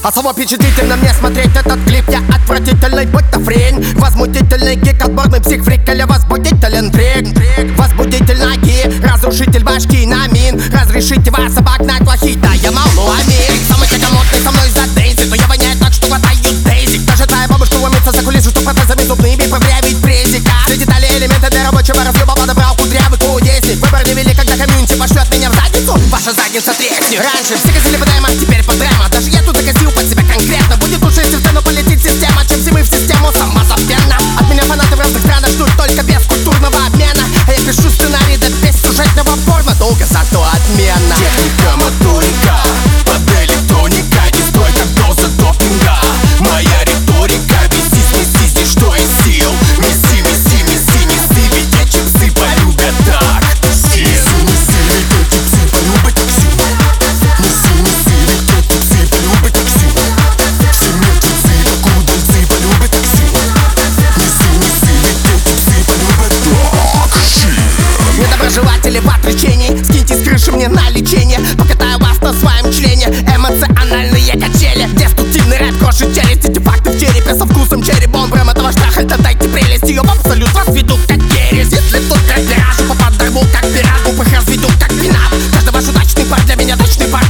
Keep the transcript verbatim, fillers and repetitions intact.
Особо впечатлительно мне смотреть этот клип. Я отвратительный, будто френь. Возмутительный гик, отборный псих-фрик или возбудителен трик. Возбудительный гик, разрушитель башки на мин. Разрешите вас обогнать плохие, да я молну амин. Самый тягомотный со мной за Дейзи, но я воняю так, что хватаю дейзик. Даже твоя бабушка ломится за кулисы, что протезами зубными проверяет презика. Все детали, элементы для рабочего разъеба подобрал кудрявый кудесник. Выбор не велик, когда комьюнити пошлет меня в задницу. Ваша задница треснет. Раньше все косили по даймам, теперь по драма. Даже я тут закосил под себя конкретно. Будет лучше, если в стену полетит система, чем зимы в систему самозабвенно. От меня фанаты в разных странах ждут только без культурного обмена. А я пишу сценарий да без сюжетного порно. Долго, зато отменно. Техника, моторика, под электроника. Не стой, как доза допинга. Моя риторика, виси, снеси здесь, что из сил. Месси, месси, месси, неси, ведь эти псы полюбят так. Неси, неси, ведь эти псы полюбят такси. Неси, неси, ведь эти псы полюбят такси. Все мертвецы, как удальцы, полюбят такси. Неси, неси, ведь эти псы полюбят такси. Недоброжелатели в отречении, скиньте с крыши мне на лечение. Покатаю вас на своем члене. Эмоциональные качели, деструктивный рэп крошит челюсть. Эти факты в черепе со вкусом черри бомбрем этого штахальта. Дайте прелесть, ее в абсолют разведу как ересь. Если тут как пиражу, попад дорву как пирату. Их разведу как пинап. Каждый ваш удачный пар для меня точный пар.